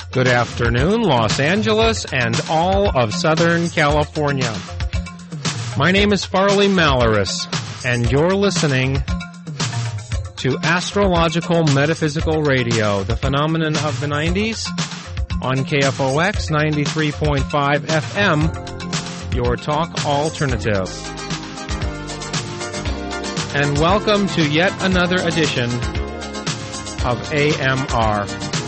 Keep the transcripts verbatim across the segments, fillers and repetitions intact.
Good afternoon, Los Angeles and all of Southern California. My name is Farley Malaris, and you're listening to Astrological Metaphysical Radio, the phenomenon of the nineties, on K F O X ninety-three point five F M, your talk alternative. And welcome to yet another edition of A M R.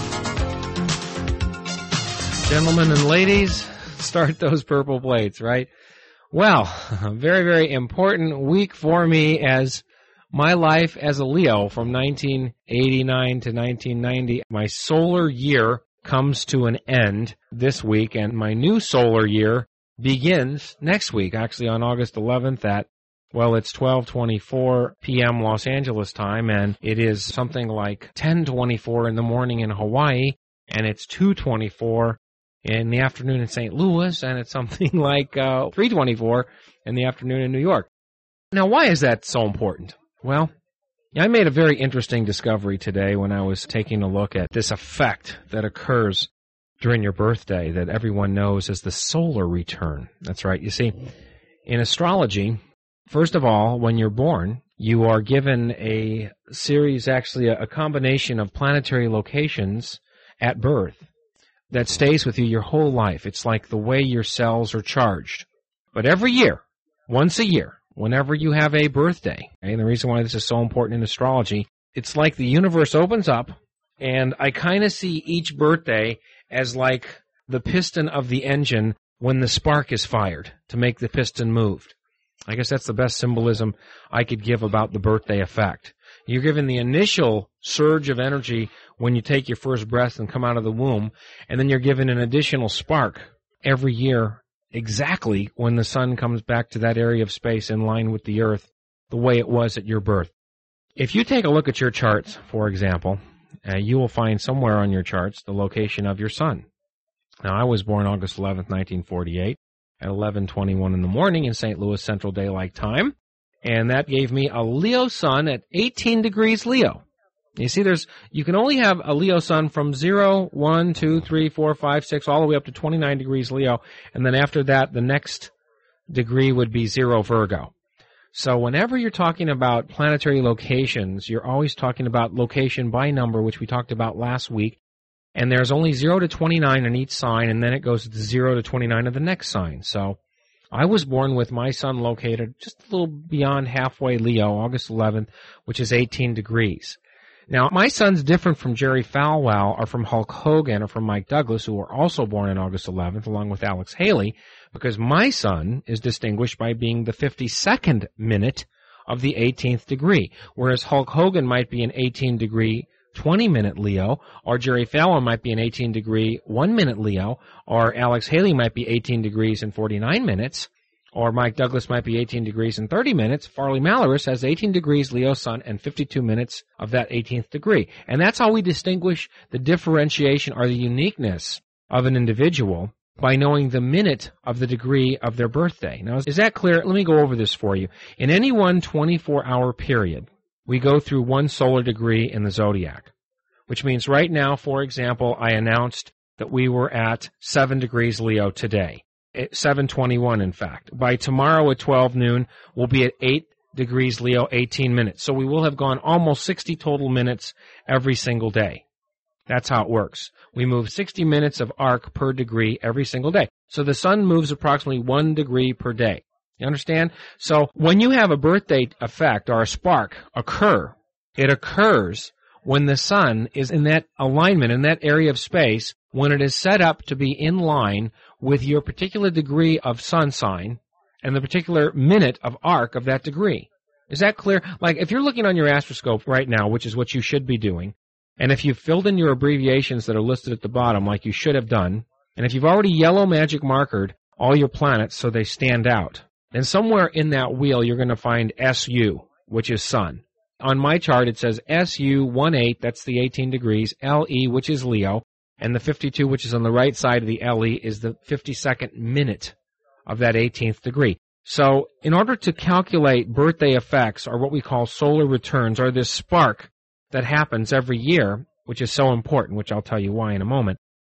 Gentlemen and ladies, start those purple plates, right? Well, a very, very important week for me as my life as a Leo from nineteen eighty-nine to nineteen ninety. My solar year comes to an end this week, and my new solar year begins next week, actually on August eleventh at, well, it's twelve twenty-four p.m. Los Angeles time, and it is something like ten twenty-four in the morning in Hawaii, and it's two twenty-four in the afternoon in Saint Louis, and it's something like uh, three twenty-four in the afternoon in New York. Now, why is that so important? Well, I made a very interesting discovery today when I was taking a look at this effect that occurs during your birthday that everyone knows as the solar return. That's right. You see, in astrology, first of all, when you're born, you are given a series, actually a, a combination of planetary locations at birth that stays with you your whole life. It's like the way your cells are charged. But every year, once a year, whenever you have a birthday, and the reason why this is so important in astrology, it's like the universe opens up, and I kind of see each birthday as like the piston of the engine when the spark is fired to make the piston moved. I guess that's the best symbolism I could give about the birthday effect. You're given the initial surge of energy when you take your first breath and come out of the womb, and then you're given an additional spark every year exactly when the sun comes back to that area of space in line with the earth the way it was at your birth. If you take a look at your charts, for example, uh, you will find somewhere on your charts the location of your sun. Now, I was born August eleventh, nineteen forty-eight at eleven twenty-one in the morning in Saint Louis Central Daylight Time. And that gave me a Leo sun at eighteen degrees Leo. You see, there's you can only have a Leo sun from zero, one, two, three, four, five, six, all the way up to twenty-nine degrees Leo. And then after that, the next degree would be zero Virgo. So whenever you're talking about planetary locations, you're always talking about location by number, which we talked about last week. And there's only zero to twenty-nine in each sign, and then it goes to zero to twenty-nine of the next sign. So I was born with my sun located just a little beyond halfway Leo, August eleventh, which is eighteen degrees. Now, my sun's different from Jerry Falwell or from Hulk Hogan or from Mike Douglas, who were also born on August eleventh, along with Alex Haley, because my sun is distinguished by being the fifty-second minute of the eighteenth degree, whereas Hulk Hogan might be an eighteen degree twenty-minute Leo, or Jerry Fallon might be an eighteen degree one-minute Leo, or Alex Haley might be eighteen degrees and forty-nine minutes, or Mike Douglas might be eighteen degrees and thirty minutes. Farley Malaris has eighteen degrees Leo sun and fifty-two minutes of that eighteenth degree. And that's how we distinguish the differentiation or the uniqueness of an individual by knowing the minute of the degree of their birthday. Now, is that clear? Let me go over this for you. In any one twenty-four hour period, we go through one solar degree in the zodiac, which means right now, for example, I announced that we were at seven degrees Leo today, at seven twenty-one in fact. By tomorrow at twelve noon, we'll be at eight degrees Leo, eighteen minutes. So we will have gone almost sixty total minutes every single day. That's how it works. We move sixty minutes of arc per degree every single day. So the sun moves approximately one degree per day. You understand? So when you have a birthday effect or a spark occur, it occurs when the sun is in that alignment, in that area of space, when it is set up to be in line with your particular degree of sun sign and the particular minute of arc of that degree. Is that clear? Like if you're looking on your astroscope right now, which is what you should be doing, and if you've filled in your abbreviations that are listed at the bottom like you should have done, and if you've already yellow magic markered all your planets so they stand out, then somewhere in that wheel you're going to find S U, which is sun. On my chart it says S U eighteen, that's the eighteen degrees, L E, which is Leo, and the fifty-two, which is on the right side of the L E, is the fifty-second minute of that eighteenth degree. So in order to calculate birthday effects, or what we call solar returns, or this spark that happens every year, which is so important, which I'll tell you why in a moment,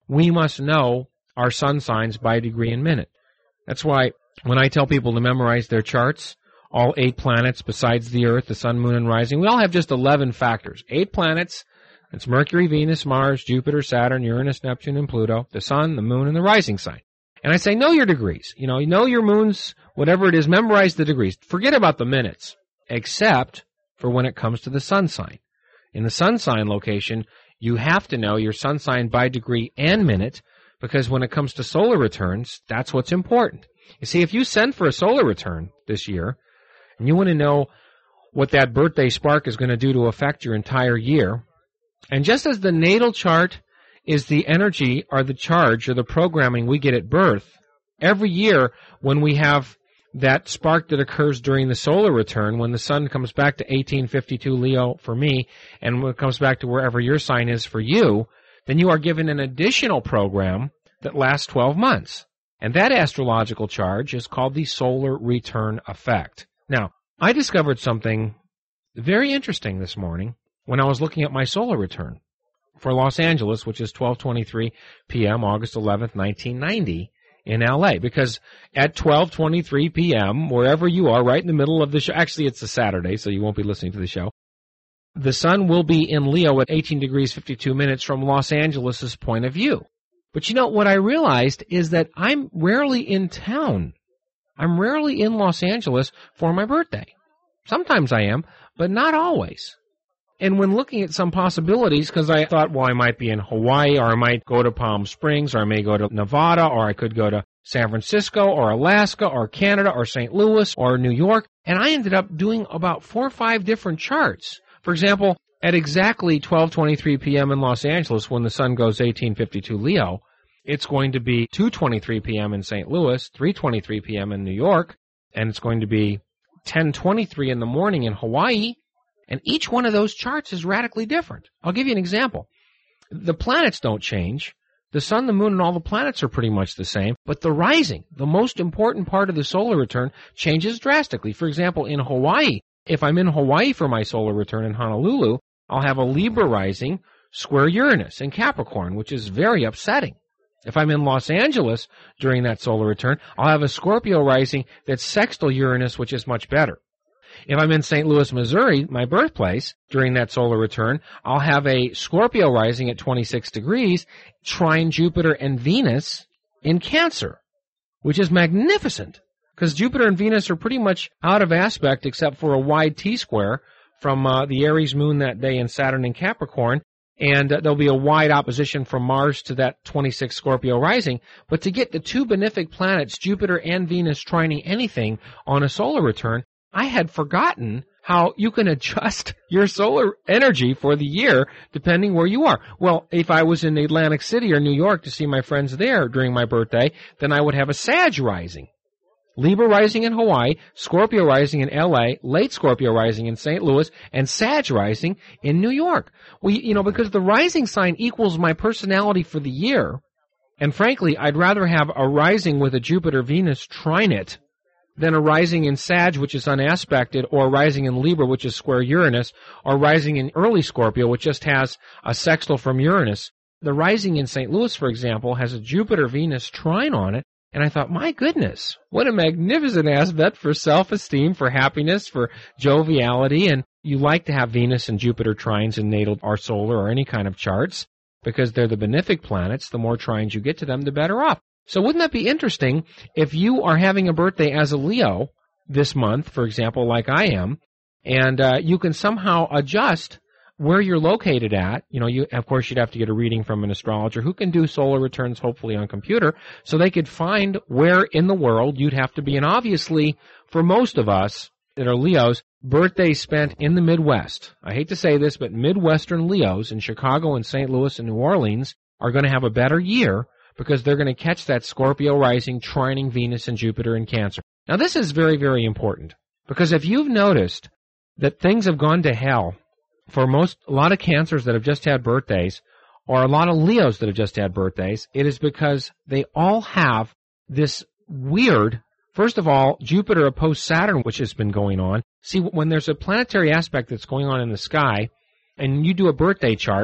we must know our sun signs by degree and minute. That's why when I tell people to memorize their charts, all eight planets besides the Earth, the sun, moon, and rising, we all have just eleven factors. Eight planets. It's Mercury, Venus, Mars, Jupiter, Saturn, Uranus, Neptune, and Pluto, the sun, the moon, and the rising sign. And I say, know your degrees. You know, know your moons, whatever it is, memorize the degrees. Forget about the minutes, except for when it comes to the sun sign. In the sun sign location, you have to know your sun sign by degree and minute, because when it comes to solar returns, that's what's important. You see, if you send for a solar return this year, and you want to know what that birthday spark is going to do to affect your entire year, and just as the natal chart is the energy or the charge or the programming we get at birth, every year when we have that spark that occurs during the solar return, when the sun comes back to eighteen fifty-two Leo for me, and when it comes back to wherever your sign is for you, then you are given an additional program that lasts twelve months. And that astrological charge is called the solar return effect. Now, I discovered something very interesting this morning when I was looking at my solar return for Los Angeles, which is twelve twenty-three p.m., August eleventh, nineteen ninety, in L A, because at twelve twenty-three p.m., wherever you are, right in the middle of the show, actually it's a Saturday, so you won't be listening to the show, the sun will be in Leo at eighteen degrees fifty-two minutes from Los Angeles' point of view. But you know, what I realized is that I'm rarely in town. I'm rarely in Los Angeles for my birthday. Sometimes I am, but not always. And when looking at some possibilities, because I thought, well, I might be in Hawaii, or I might go to Palm Springs, or I may go to Nevada, or I could go to San Francisco, or Alaska, or Canada, or Saint Louis, or New York, and I ended up doing about four or five different charts. For example, at exactly twelve twenty-three p.m. in Los Angeles, when the sun goes eighteen fifty-two Leo, it's going to be two twenty-three p.m. in Saint Louis, three twenty-three p.m. in New York, and it's going to be ten twenty-three in the morning in Hawaii. And each one of those charts is radically different. I'll give you an example. The planets don't change. The sun, the moon, and all the planets are pretty much the same. But the rising, the most important part of the solar return, changes drastically. For example, in Hawaii, if I'm in Hawaii for my solar return in Honolulu, I'll have a Libra rising square Uranus in Capricorn, which is very upsetting. If I'm in Los Angeles during that solar return, I'll have a Scorpio rising that's sextile Uranus, which is much better. If I'm in Saint Louis, Missouri, my birthplace, during that solar return, I'll have a Scorpio rising at twenty-six degrees, trine Jupiter and Venus in Cancer, which is magnificent, because Jupiter and Venus are pretty much out of aspect except for a wide T-square from uh, the Aries moon that day and Saturn in Capricorn, and uh, there'll be a wide opposition from Mars to that twenty-six Scorpio rising. But to get the two benefic planets, Jupiter and Venus, trining anything on a solar return, I had forgotten how you can adjust your solar energy for the year depending where you are. Well, if I was in Atlantic City or New York to see my friends there during my birthday, then I would have a Sag rising. Libra rising in Hawaii, Scorpio rising in L A, late Scorpio rising in Saint Louis, and Sag rising in New York. We, you know, because the rising sign equals my personality for the year, and frankly, I'd rather have a rising with a Jupiter-Venus trine it than a rising in Sag, which is unaspected, or a rising in Libra, which is square Uranus, or rising in early Scorpio, which just has a sextile from Uranus. The rising in Saint Louis, for example, has a Jupiter-Venus trine on it, and I thought, my goodness, what a magnificent aspect for self-esteem, for happiness, for joviality, and you like to have Venus and Jupiter trines in natal or solar or any kind of charts, because they're the benefic planets. The more trines you get to them, the better off. So wouldn't that be interesting if you are having a birthday as a Leo this month, for example, like I am, and uh, you can somehow adjust where you're located at. You know, you of course you'd have to get a reading from an astrologer who can do solar returns, hopefully on computer, so they could find where in the world you'd have to be. And obviously, for most of us that are Leos, birthdays spent in the Midwest, I hate to say this, but Midwestern Leos in Chicago and Saint Louis and New Orleans are going to have a better year, because they're going to catch that Scorpio rising, trining Venus and Jupiter in Cancer. Now, this is very, very important, because if you've noticed that things have gone to hell for most, a lot of Cancers that have just had birthdays, or a lot of Leos that have just had birthdays, it is because they all have this weird, first of all, Jupiter opposed Saturn, which has been going on. See, when there's a planetary aspect that's going on in the sky, and you do a birthday chart,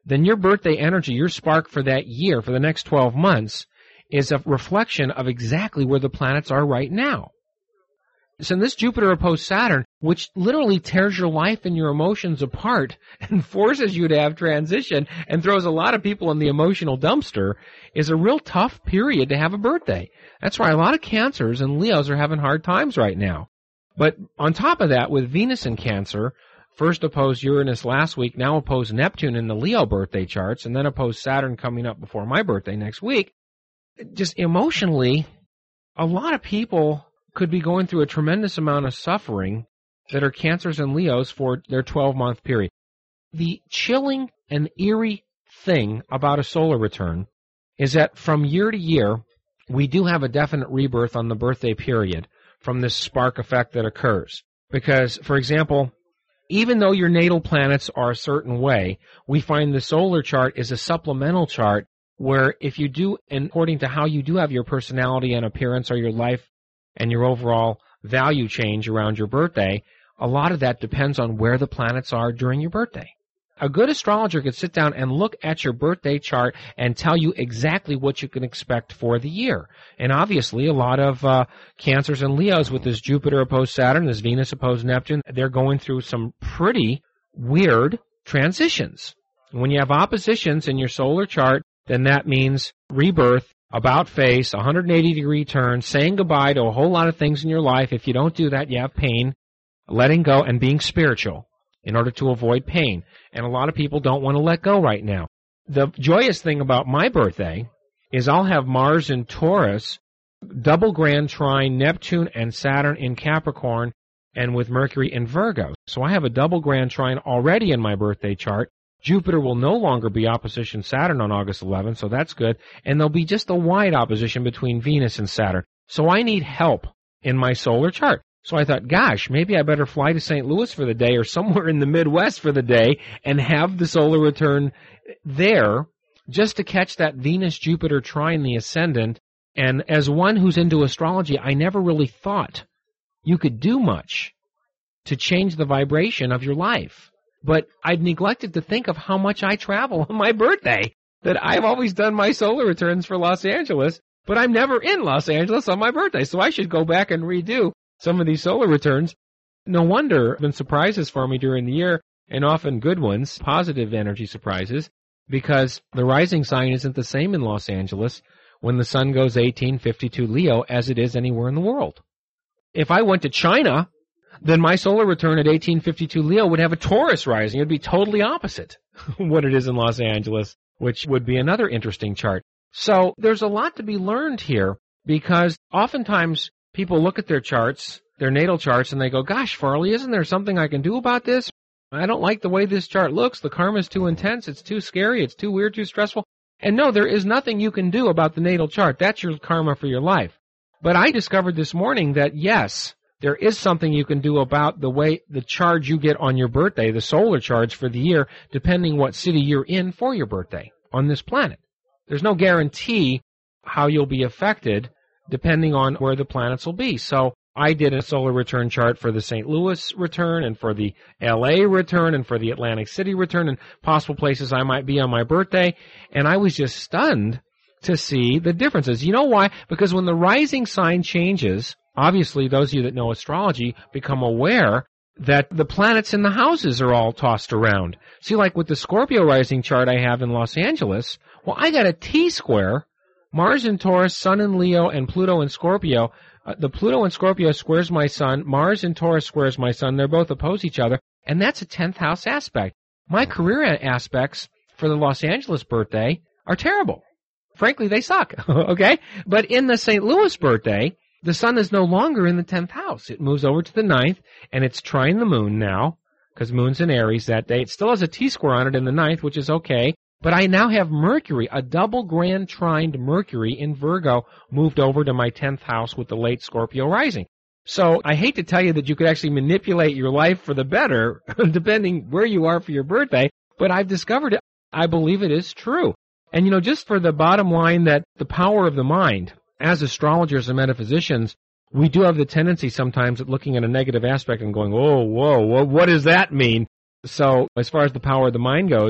then your birthday energy, your spark for that year, for the next twelve months, is a reflection of exactly where the planets are right now. So in this Jupiter opposed Saturn, which literally tears your life and your emotions apart and forces you to have transition and throws a lot of people in the emotional dumpster, is a real tough period to have a birthday. That's why a lot of Cancers and Leos are having hard times right now. But on top of that, with Venus in Cancer, first opposed Uranus last week, now opposed Neptune in the Leo birthday charts, and then opposed Saturn coming up before my birthday next week, just emotionally, a lot of people could be going through a tremendous amount of suffering that are Cancers and Leos for their twelve-month period. The chilling and eerie thing about a solar return is that from year to year, we do have a definite rebirth on the birthday period from this spark effect that occurs. Because, for example, even though your natal planets are a certain way, we find the solar chart is a supplemental chart where if you do, and according to how you do have your personality and appearance or your life and your overall value change around your birthday, a lot of that depends on where the planets are during your birthday. A good astrologer could sit down and look at your birthday chart and tell you exactly what you can expect for the year. And obviously, a lot of uh, Cancers and Leos with this Jupiter opposed Saturn, this Venus opposed Neptune, they're going through some pretty weird transitions. When you have oppositions in your solar chart, then that means rebirth, about face, one hundred eighty degree turn, saying goodbye to a whole lot of things in your life. If you don't do that, you have pain, letting go, and being spiritual in order to avoid pain. And a lot of people don't want to let go right now. The joyous thing about my birthday is I'll have Mars in Taurus, double grand trine Neptune and Saturn in Capricorn, and with Mercury in Virgo. So I have a double grand trine already in my birthday chart. Jupiter will no longer be opposition Saturn on August eleventh, so that's good. And there'll be just a wide opposition between Venus and Saturn. So I need help in my solar chart. So I thought, gosh, maybe I better fly to Saint Louis for the day or somewhere in the Midwest for the day and have the solar return there just to catch that Venus-Jupiter trine the ascendant. And as one who's into astrology, I never really thought you could do much to change the vibration of your life. But I'd neglected to think of how much I travel on my birthday, that I've always done my solar returns for Los Angeles, but I'm never in Los Angeles on my birthday, so I should go back and redo some of these solar returns. No wonder there have been surprises for me during the year, and often good ones, positive energy surprises, because the rising sign isn't the same in Los Angeles when the sun goes eighteen fifty-two Leo as it is anywhere in the world. If I went to China, then my solar return at eighteen fifty-two Leo would have a Taurus rising. It would be totally opposite what it is in Los Angeles, which would be another interesting chart. So there's a lot to be learned here, because oftentimes people look at their charts, their natal charts, and they go, gosh, Farley, isn't there something I can do about this? I don't like the way this chart looks. The karma's too intense. It's too scary. It's too weird, too stressful. And no, there is nothing you can do about the natal chart. That's your karma for your life. But I discovered this morning that, yes, there is something you can do about the way the charge you get on your birthday, the solar charge for the year, depending what city you're in for your birthday on this planet. There's no guarantee how you'll be affected depending on where the planets will be. So I did a solar return chart for the Saint Louis return and for the L A return and for the Atlantic City return and possible places I might be on my birthday. And I was just stunned to see the differences. You know why? Because when the rising sign changes, obviously those of you that know astrology become aware that the planets in the houses are all tossed around. See, like with the Scorpio rising chart I have in Los Angeles, well, I got a T-square, Mars in Taurus, Sun in Leo, and Pluto in Scorpio. Uh, the Pluto in Scorpio squares my Sun, Mars in Taurus squares my Sun. They're both oppose each other, and that's a tenth house aspect. My career aspects for the Los Angeles birthday are terrible. Frankly, they suck, okay? But in the Saint Louis birthday, the sun is no longer in the tenth house. It moves over to the ninth, and it's trine the moon now, because moon's in Aries that day. It still has a T-square on it in the ninth, which is okay. But I now have Mercury, a double grand trined Mercury in Virgo, moved over to my tenth house with the late Scorpio rising. So I hate to tell you that you could actually manipulate your life for the better, depending where you are for your birthday, but I've discovered it. I believe it is true. And, you know, just for the bottom line that the power of the mind, as astrologers and metaphysicians, we do have the tendency sometimes at looking at a negative aspect and going, oh, whoa, whoa, what does that mean? So as far as the power of the mind goes,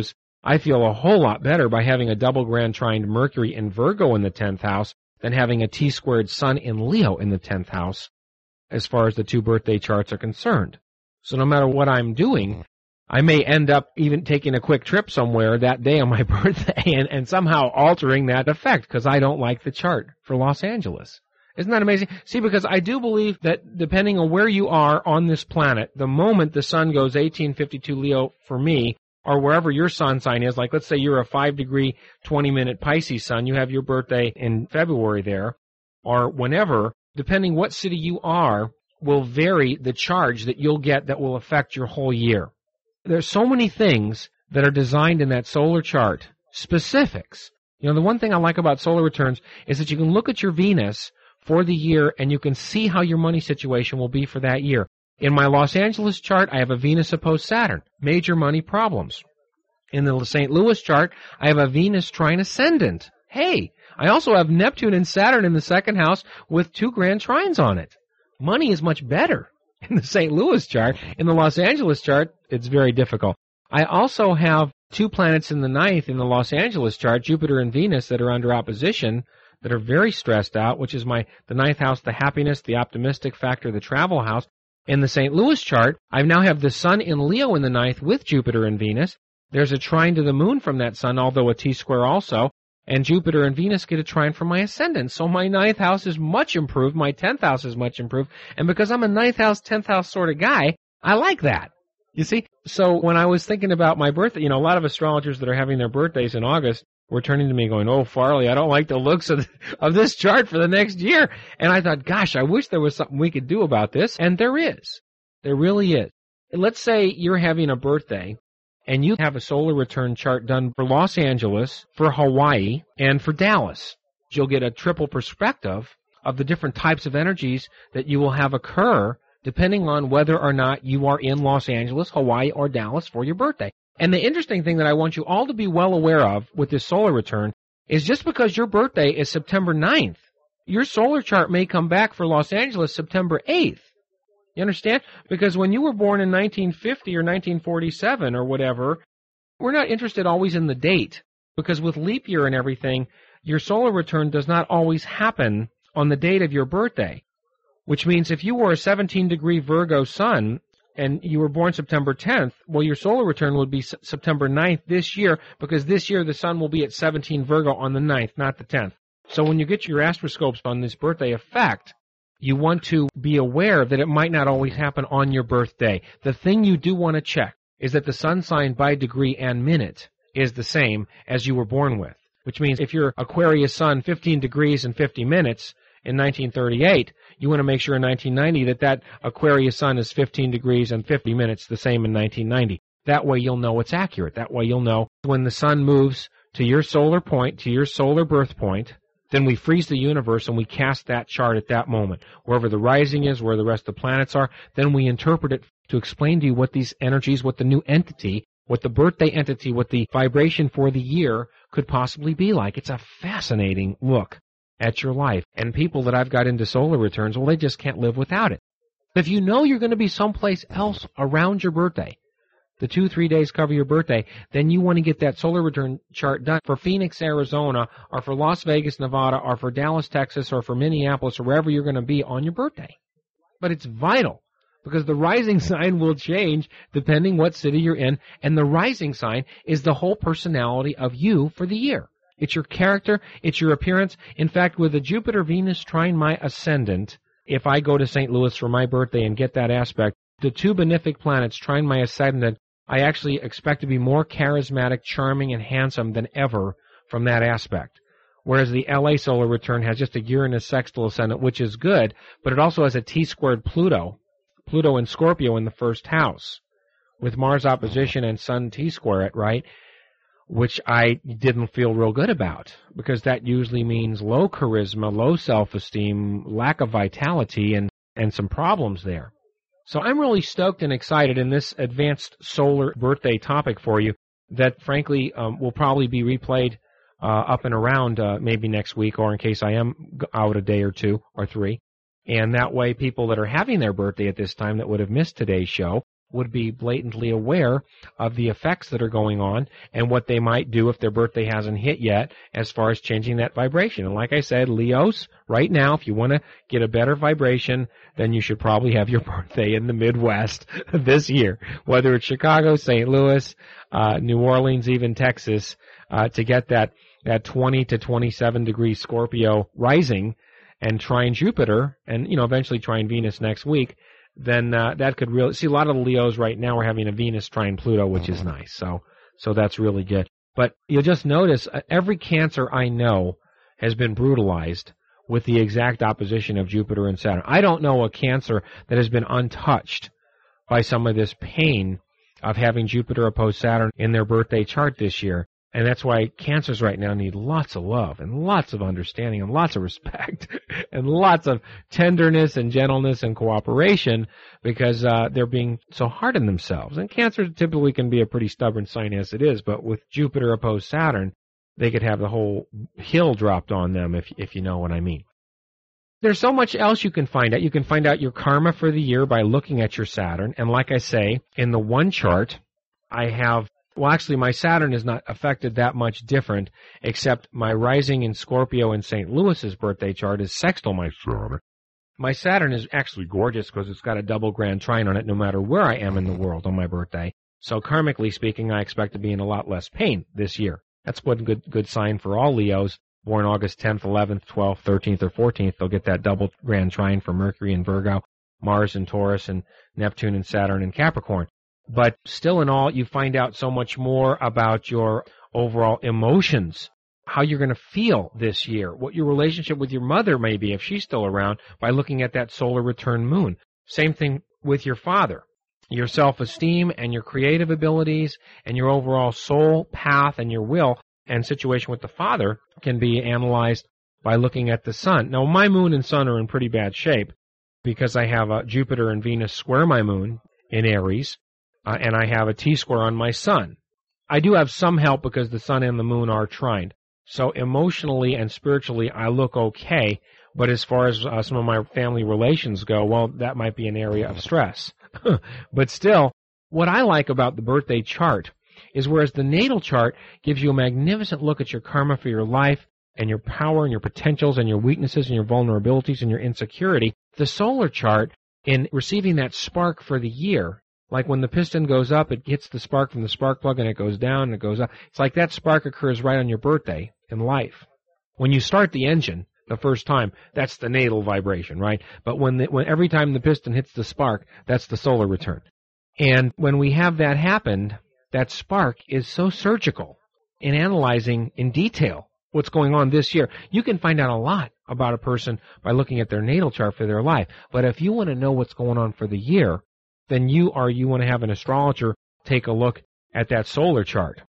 I feel a whole lot better by having a double grand trined Mercury in Virgo in the tenth house than having a T-squared Sun in Leo in the tenth house as far as the two birthday charts are concerned. So no matter what I'm doing, I may end up even taking a quick trip somewhere that day on my birthday and, and somehow altering that effect because I don't like the chart for Los Angeles. Isn't that amazing? See, because I do believe that depending on where you are on this planet, the moment the sun goes eighteen fifty-two Leo for me, or wherever your sun sign is, like let's say you're a five degree, twenty minute Pisces sun, you have your birthday in February there, or whenever, depending what city you are, will vary the charge that you'll get that will affect your whole year. There's so many things that are designed in that solar chart, specifics. You know, the one thing I like about solar returns is that you can look at your Venus for the year and you can see how your money situation will be for that year. In my Los Angeles chart, I have a Venus opposed Saturn, major money problems. In the Saint Louis chart, I have a Venus trine ascendant. Hey, I also have Neptune and Saturn in the second house with two grand trines on it. Money is much better in the Saint Louis chart. In the Los Angeles chart, it's very difficult. I also have two planets in the ninth in the Los Angeles chart, Jupiter and Venus, that are under opposition, that are very stressed out, which is my the ninth house, the happiness, the optimistic factor, the travel house. In the Saint Louis chart, I now have the Sun in Leo in the ninth with Jupiter and Venus. There's a trine to the Moon from that Sun, although a T-square also, and Jupiter and Venus get a trine from my ascendant. So my ninth house is much improved, my tenth house is much improved, and because I'm a ninth house, tenth house sort of guy, I like that. You see? So when I was thinking about my birthday, you know, a lot of astrologers that are having their birthdays in August were turning to me going, oh, Farley, I don't like the looks of, of this chart for the next year. And I thought, gosh, I wish there was something we could do about this. And there is. There really is. Let's say you're having a birthday and you have a solar return chart done for Los Angeles, for Hawaii, and for Dallas. You'll get a triple perspective of the different types of energies that you will have occur depending on whether or not you are in Los Angeles, Hawaii, or Dallas for your birthday. And the interesting thing that I want you all to be well aware of with this solar return is just because your birthday is September ninth, your solar chart may come back for Los Angeles September eighth. You understand? Because when you were born in nineteen fifty or nineteen forty-seven or whatever, we're not interested always in the date. Because with leap year and everything, your solar return does not always happen on the date of your birthday. Which means if you were a seventeen degree Virgo sun, and you were born September tenth, well, your solar return would be S- September ninth this year, because this year the sun will be at seventeen Virgo on the ninth, not the tenth. So when you get your astroscopes on this birthday effect, you want to be aware that it might not always happen on your birthday. The thing you do want to check is that the sun sign by degree and minute is the same as you were born with, which means if you're Aquarius sun fifteen degrees and fifty minutes in nineteen thirty-eight, you want to make sure in nineteen ninety that that Aquarius sun is fifteen degrees and fifty minutes the same in nineteen ninety. That way you'll know it's accurate. That way you'll know when the sun moves to your solar point, to your solar birth point, then we freeze the universe and we cast that chart at that moment. Wherever the rising is, where the rest of the planets are, then we interpret it to explain to you what these energies, what the new entity, what the birthday entity, what the vibration for the year could possibly be like. It's a fascinating look at your life. And people that I've got into solar returns, well, they just can't live without it. If you know you're going to be someplace else around your birthday, the two, three days cover your birthday, then you want to get that solar return chart done for Phoenix, Arizona, or for Las Vegas, Nevada, or for Dallas, Texas, or for Minneapolis, or wherever you're going to be on your birthday. But it's vital, because the rising sign will change depending what city you're in, and the rising sign is the whole personality of you for the year. It's your character, it's your appearance. In fact, with the Jupiter-Venus trine my ascendant, if I go to Saint Louis for my birthday and get that aspect, the two benefic planets trine my ascendant, I actually expect to be more charismatic, charming, and handsome than ever from that aspect. Whereas the L A solar return has just a Uranus sextile ascendant, which is good, but it also has a T-squared Pluto, Pluto in Scorpio in the first house, with Mars opposition and Sun T-square it, right? Which I didn't feel real good about, because that usually means low charisma, low self-esteem, lack of vitality, and, and some problems there. So I'm really stoked and excited in this advanced solar birthday topic for you that, frankly, um, will probably be replayed uh, up and around uh, maybe next week, or in case I am out a day or two or three. And that way people that are having their birthday at this time that would have missed today's show would be blatantly aware of the effects that are going on and what they might do if their birthday hasn't hit yet as far as changing that vibration. And like I said, Leos, right now, if you want to get a better vibration, then you should probably have your birthday in the Midwest this year, whether it's Chicago, Saint Louis, uh, New Orleans, even Texas, uh, to get that, that twenty to twenty-seven degree Scorpio rising and trine Jupiter and, you know, eventually trine Venus next week. Then uh, that could really see a lot of the Leos right now are having a Venus trine Pluto, which is nice. So, so that's really good. But you'll just notice uh, every Cancer I know has been brutalized with the exact opposition of Jupiter and Saturn. I don't know a Cancer that has been untouched by some of this pain of having Jupiter oppose Saturn in their birthday chart this year. And that's why Cancers right now need lots of love and lots of understanding and lots of respect and lots of tenderness and gentleness and cooperation because uh, they're being so hard on themselves. And Cancer typically can be a pretty stubborn sign as it is, but with Jupiter opposed Saturn, they could have the whole hill dropped on them, if if you know what I mean. There's so much else you can find out. You can find out your karma for the year by looking at your Saturn. And like I say, in the one chart, I have Well, actually, my Saturn is not affected that much different, except my rising in Scorpio in Saint Louis's birthday chart is sextile my Saturn. My Saturn is actually gorgeous because it's got a double grand trine on it no matter where I am in the world on my birthday. So karmically speaking, I expect to be in a lot less pain this year. That's one good, good sign for all Leos born August tenth, eleventh, twelfth, thirteenth, or fourteenth. They'll get that double grand trine for Mercury in Virgo, Mars in Taurus, and Neptune and Saturn in Capricorn. But still in all, you find out so much more about your overall emotions, how you're going to feel this year, what your relationship with your mother may be if she's still around by looking at that solar return moon. Same thing with your father. Your self-esteem and your creative abilities and your overall soul path and your will and situation with the father can be analyzed by looking at the sun. Now, my moon and sun are in pretty bad shape because I have a Jupiter and Venus square my moon in Aries. Uh, and I have a T-square on my sun. I do have some help because the sun and the moon are trined. So emotionally and spiritually, I look okay. But as far as uh, some of my family relations go, well, that might be an area of stress. But still, what I like about the birthday chart is whereas the natal chart gives you a magnificent look at your karma for your life and your power and your potentials and your weaknesses and your vulnerabilities and your insecurity, the solar chart, in receiving that spark for the year, like when the piston goes up, it hits the spark from the spark plug and it goes down and it goes up. It's like that spark occurs right on your birthday in life. When you start the engine the first time, that's the natal vibration, right? But when, the, when every time the piston hits the spark, that's the solar return. And when we have that happen, that spark is so surgical in analyzing in detail what's going on this year. You can find out a lot about a person by looking at their natal chart for their life. But if you want to know what's going on for the year, then you or you want to have an astrologer take a look at that solar chart.